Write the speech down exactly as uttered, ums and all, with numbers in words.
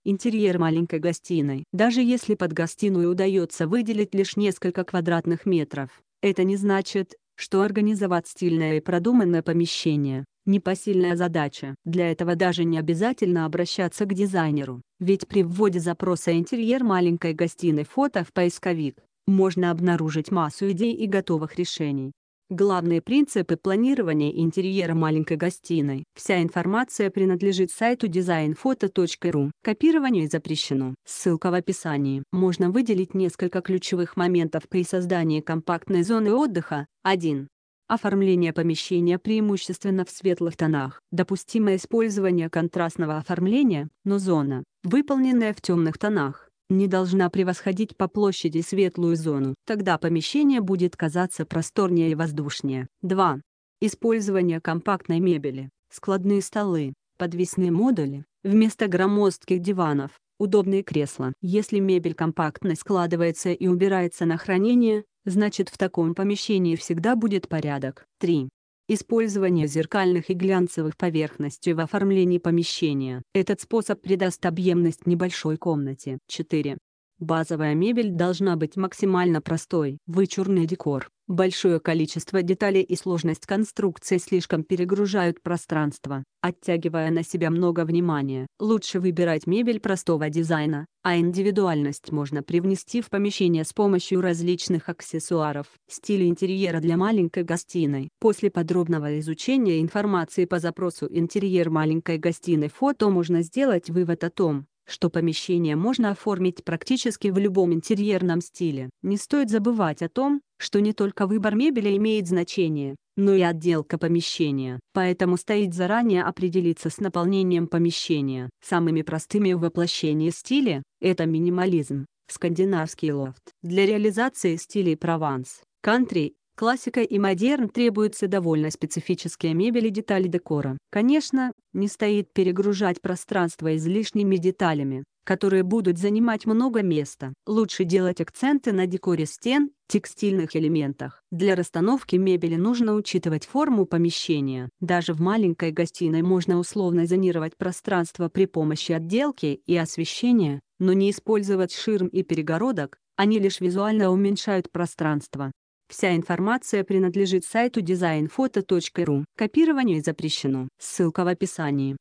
Интерьер маленькой гостиной. Даже если под гостиную удается выделить лишь несколько квадратных метров, это не значит, что организовать стильное и продуманное помещение – непосильная задача. Для этого даже не обязательно обращаться к дизайнеру, ведь при вводе запроса «интерьер маленькой гостиной фото» в поисковик можно обнаружить массу идей и готовых решений. Главные принципы планирования интерьера маленькой гостиной. Вся информация принадлежит сайту дизайн фото точка ру. Копирование запрещено. Ссылка в описании. Можно выделить несколько ключевых моментов при создании компактной зоны отдыха. один. Оформление помещения преимущественно в светлых тонах. Допустимо использование контрастного оформления, но зона, выполненная в темных тонах, не должна превосходить по площади светлую зону. Тогда помещение будет казаться просторнее и воздушнее. два. Использование компактной мебели. Складные столы, подвесные модули, вместо громоздких диванов, удобные кресла. Если мебель компактно складывается и убирается на хранение, значит в таком помещении всегда будет порядок. три. Использование зеркальных и глянцевых поверхностей в оформлении помещения. Этот способ придаст объемность небольшой комнате. четыре. Базовая мебель должна быть максимально простой. Вычурный декор, большое количество деталей и сложность конструкции слишком перегружают пространство, оттягивая на себя много внимания. Лучше выбирать мебель простого дизайна, а индивидуальность можно привнести в помещение с помощью различных аксессуаров. Стиль интерьера для маленькой гостиной. После подробного изучения информации по запросу «интерьер маленькой гостиной фото» можно сделать вывод о том, что помещение можно оформить практически в любом интерьерном стиле. Не стоит забывать о том, что не только выбор мебели имеет значение, но и отделка помещения. Поэтому стоит заранее определиться с наполнением помещения. Самыми простыми в воплощении стиля – это минимализм, скандинавский лофт. Для реализации стилей прованс, кантри, классика и модерн требуются довольно специфические мебель и детали декора. Конечно, не стоит перегружать пространство излишними деталями, которые будут занимать много места. Лучше делать акценты на декоре стен, текстильных элементах. Для расстановки мебели нужно учитывать форму помещения. Даже в маленькой гостиной можно условно зонировать пространство при помощи отделки и освещения, но не использовать ширм и перегородок, они лишь визуально уменьшают пространство. Вся информация принадлежит сайту дизайн фото точка ру. Копирование запрещено. Ссылка в описании.